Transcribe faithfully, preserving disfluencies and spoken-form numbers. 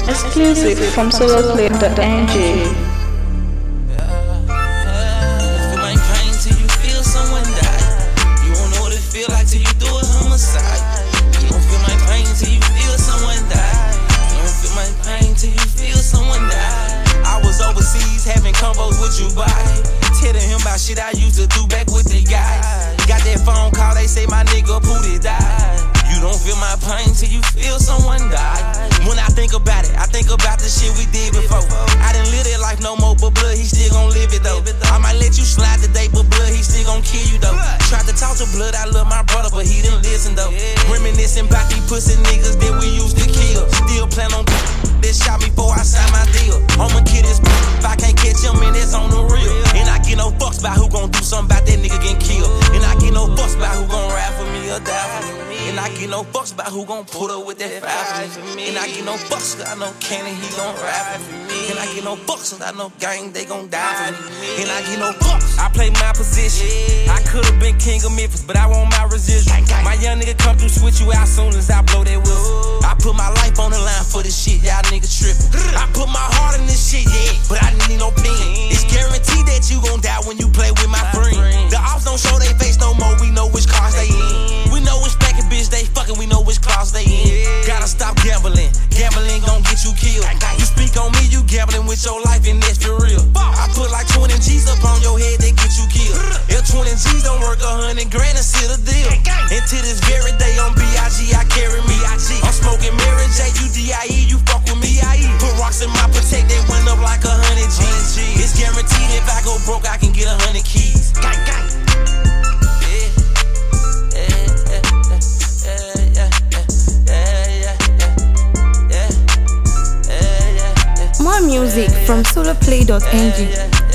Exclusive from soloplay dot n g. Having combos with you, boy. Telling him about shit I used to do back with the guys. Got that phone call, they say my nigga Pootie died. You don't feel my pain till you feel someone die. When I think about it, I think about the shit we did before. I didn't live that life no more, but blood, he still gon' live it though. I might let you slide today, but blood, he still gon' kill you though. Tried to talk to blood, I love my brother, but he didn't listen though. Reminiscing about these pussy niggas that we used to kill. Still plan on that shot me before I signed my deal. I'ma kill this if I can't catch him, man, that's on the real. And I get no fucks about who gon' do something about that nigga getting killed. And I get no fucks about who gon' ride for me or die for me. And I get no fucks about who gon' put up with that five for me. And I get no fucks cause I know Cannon, he gon' ride for me. And I get no fucks cause I know gang, they gon' die for me. And I get no fucks. I play my position. I could've been king of Memphis, but I want my residual. My young nigga come through, switch you out soon as I blow that whistle. I put my life on the line for this shit, y'all niggas trippin'. I put my heart in this shit, yeah, but I didn't need no pen. It's guaranteed that you gon' die when you play with my friend. The ops don't show they face no more, we know which cars they in. We know which packet bitch they fuckin', we know which class they in. Gotta stop gambling, gambling gon' get you killed. You speak on me, you gambling with your life and that's for real. I put like twenty G's up on your head, they get you killed. If twenty G's don't work, a hundred grand and seal the deal. And to this very day on B I G, I carry me I G. I'm smoking Mary J, you D I E, you fuck with me I E. Put rocks in my Protect, they went up like a hundred G's. It's guaranteed if I go broke, I can get a hundred keys. Gang, gang. More music from soloplay dot n g.